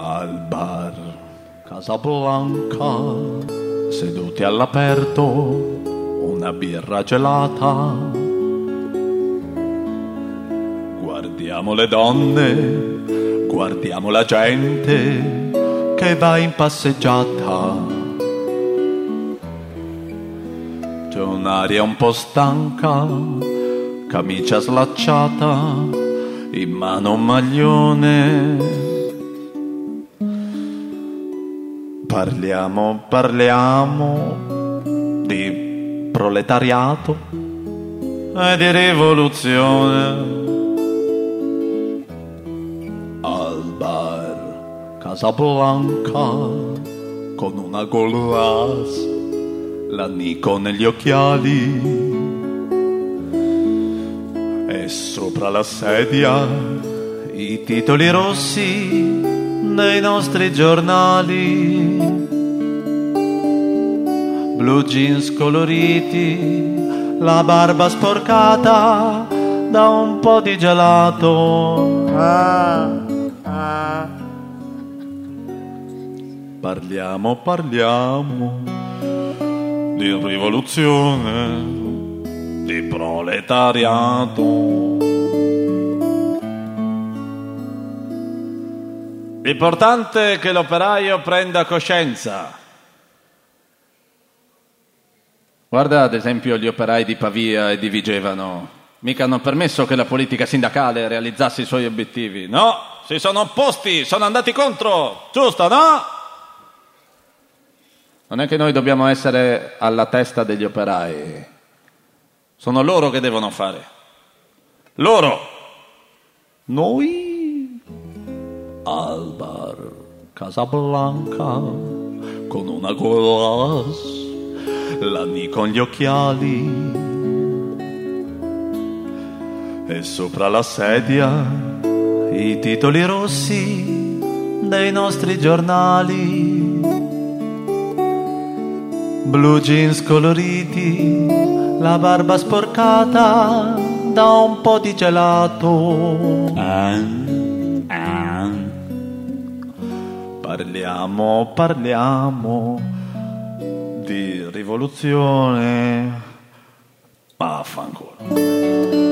Al bar Casablanca, seduti all'aperto, una birra gelata. Guardiamo le donne, guardiamo la gente che va in passeggiata. C'è un'aria un po' stanca, camicia slacciata, in mano un maglione. Parliamo di proletariato e di rivoluzione. Al bar Casablanca, con una Golras, l'Anico negli occhiali, e sopra la sedia i titoli rossi dei nostri giornali, blue jeans coloriti, la barba sporcata da un po' di gelato. Parliamo di rivoluzione, di proletariato. L'importante è che l'operaio prenda coscienza. Guarda ad esempio gli operai di Pavia e di Vigevano. Mica hanno permesso che la politica sindacale realizzasse i suoi obiettivi. No, si sono opposti, sono andati contro. Giusto, no? Non è che noi dobbiamo essere alla testa degli operai. Sono loro che devono fare. Loro. Noi al bar Casablanca, con una Golras, l'Ani con gli occhiali, e sopra la sedia i titoli rossi dei nostri giornali, blue jeans coloriti, la barba sporcata da un po' di gelato. Parliamo di rivoluzione. Vaffanculo.